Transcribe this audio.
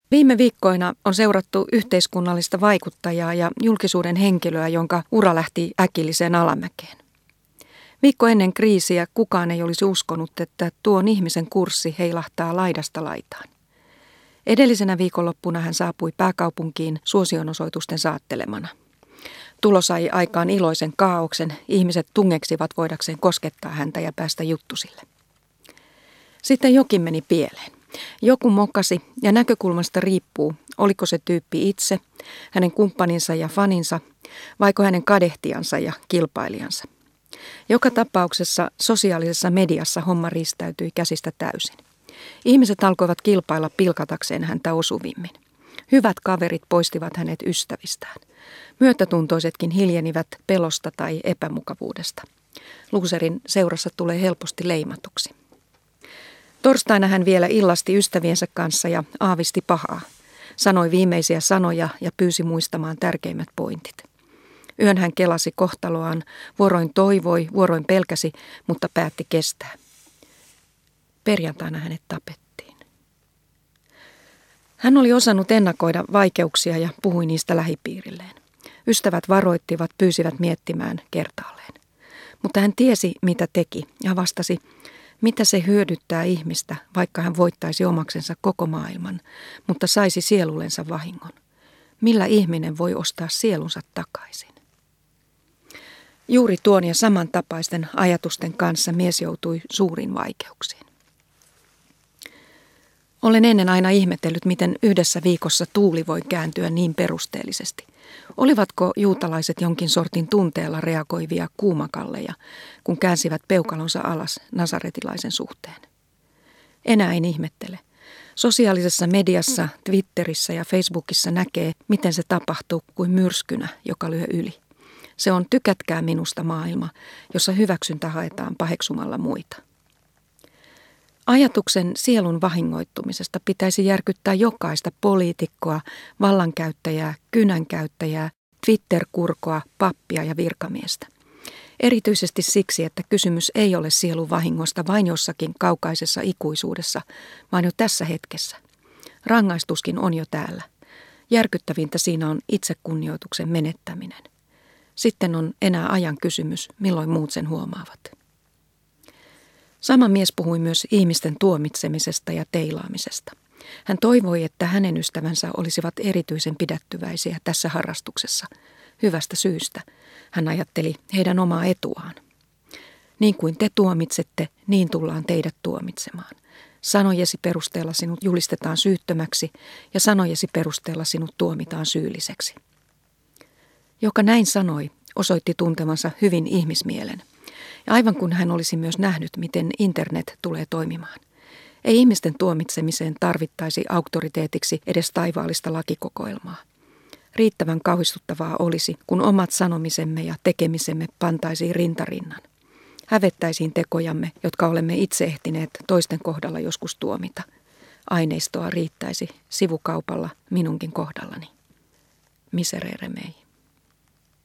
Viime viikkoina on seurattu yhteiskunnallista vaikuttajaa ja julkisuuden henkilöä, jonka ura lähti äkilliseen alamäkeen. Viikko ennen kriisiä kukaan ei olisi uskonut, että tuon ihmisen kurssi heilahtaa laidasta laitaan. Edellisenä viikonloppuna hän saapui pääkaupunkiin suosionosoitusten saattelemana. Tulo sai aikaan iloisen kaaoksen, ihmiset tungeksivat voidakseen koskettaa häntä ja päästä juttusille. Sitten jokin meni pieleen. Joku mokasi ja näkökulmasta riippuu, oliko se tyyppi itse, hänen kumppaninsa ja faninsa, vaiko hänen kadehtiansa ja kilpailijansa. Joka tapauksessa sosiaalisessa mediassa homma riistäytyi käsistä täysin. Ihmiset alkoivat kilpailla pilkatakseen häntä osuvimmin. Hyvät kaverit poistivat hänet ystävistään. Myötätuntoisetkin hiljenivät pelosta tai epämukavuudesta. Loserin seurassa tulee helposti leimatuksi. Torstaina hän vielä illasti ystäviensä kanssa ja aavisti pahaa. Sanoi viimeisiä sanoja ja pyysi muistamaan tärkeimmät pointit. Yön hän kelasi kohtaloaan, vuoroin toivoi, vuoroin pelkäsi, mutta päätti kestää. Perjantaina hänet tapettiin. Hän oli osannut ennakoida vaikeuksia ja puhui niistä lähipiirilleen. Ystävät varoittivat, pyysivät miettimään kertaalleen. Mutta hän tiesi, mitä teki ja vastasi, mitä se hyödyttää ihmistä, vaikka hän voittaisi omaksensa koko maailman, mutta saisi sielullensa vahingon. Millä ihminen voi ostaa sielunsa takaisin? Juuri tuon ja samantapaisten ajatusten kanssa mies joutui suuriin vaikeuksiin. Olen ennen aina ihmetellyt, miten yhdessä viikossa tuuli voi kääntyä niin perusteellisesti. Olivatko juutalaiset jonkin sortin tunteella reagoivia kuumakalleja, kun käänsivät peukalonsa alas nasaretilaisen suhteen? Enää en ihmettele. Sosiaalisessa mediassa, Twitterissä ja Facebookissa näkee, miten se tapahtuu kuin myrskynä, joka lyö yli. Se on tykätkää minusta maailma, jossa hyväksyntä haetaan paheksumalla muita. Ajatuksen sielun vahingoittumisesta pitäisi järkyttää jokaista poliitikkoa, vallankäyttäjää, kynänkäyttäjää, Twitter-kurkoa, pappia ja virkamiestä. Erityisesti siksi, että kysymys ei ole sielun vahingosta vain jossakin kaukaisessa ikuisuudessa, vaan jo tässä hetkessä. Rangaistuskin on jo täällä. Järkyttävintä siinä on itsekunnioituksen menettäminen. Sitten on enää ajan kysymys, milloin muut sen huomaavat. Sama mies puhui myös ihmisten tuomitsemisesta ja teilaamisesta. Hän toivoi, että hänen ystävänsä olisivat erityisen pidättyväisiä tässä harrastuksessa. Hyvästä syystä. Hän ajatteli heidän omaa etuaan. Niin kuin te tuomitsette, niin tullaan teidät tuomitsemaan. Sanojesi perusteella sinut julistetaan syyttömäksi ja sanojesi perusteella sinut tuomitaan syylliseksi. Joka näin sanoi, osoitti tuntemansa hyvin ihmismielen. Ja aivan kun hän olisi myös nähnyt, miten internet tulee toimimaan. Ei ihmisten tuomitsemiseen tarvittaisi auktoriteetiksi edes taivaallista lakikokoelmaa. Riittävän kauhistuttavaa olisi, kun omat sanomisemme ja tekemisemme pantaisiin rintarinnan. Hävettäisiin tekojamme, jotka olemme itse ehtineet toisten kohdalla joskus tuomita. Aineistoa riittäisi sivukaupalla minunkin kohdallani. Miserere mei.